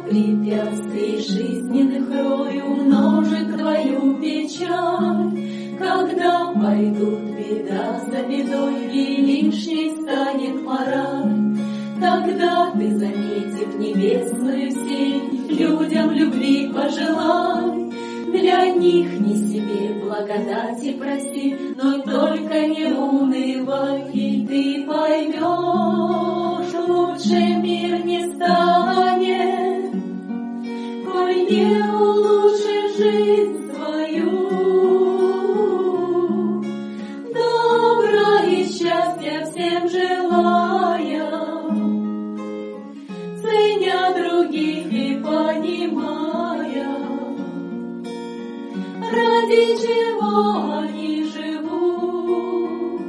препятствий жизненных рой умножит твою печаль. Когда пойдут беда за бедой и лишней станет мораль, тогда ты, заметив небесную сеть, людям любви пожелай. Для них не себе благодати проси, но только не унывай, и ты поймешь, лучше мир не станет, коль не улучшишь жизнь твою. Добра и счастья всем желая, ценя других и понимая, ради чего они живут,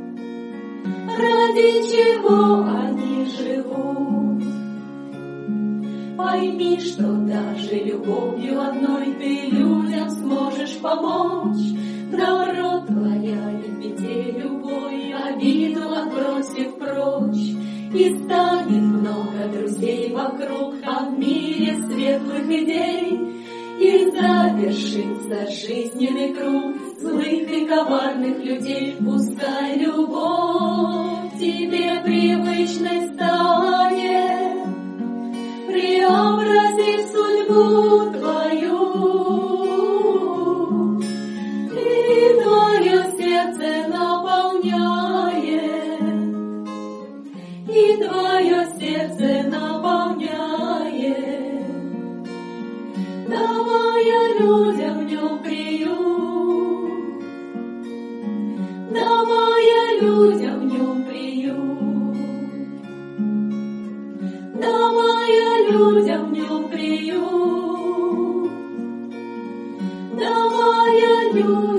ради чего они живут. Пойми, что даже любовью одной ты людям сможешь помочь. Добро творя и в беде любой, обиду отбросив прочь, и станет много друзей вокруг, а в мире светлых идей. И завершится жизненный круг злых и коварных людей. Пускай любовь тебе привычной станет, преобразив судьбу твою, и твое сердце наполняет, и твое сердце наполняет, давая людям в нем приют, давая людям в нем приют, давая людям в нем приют, давая людям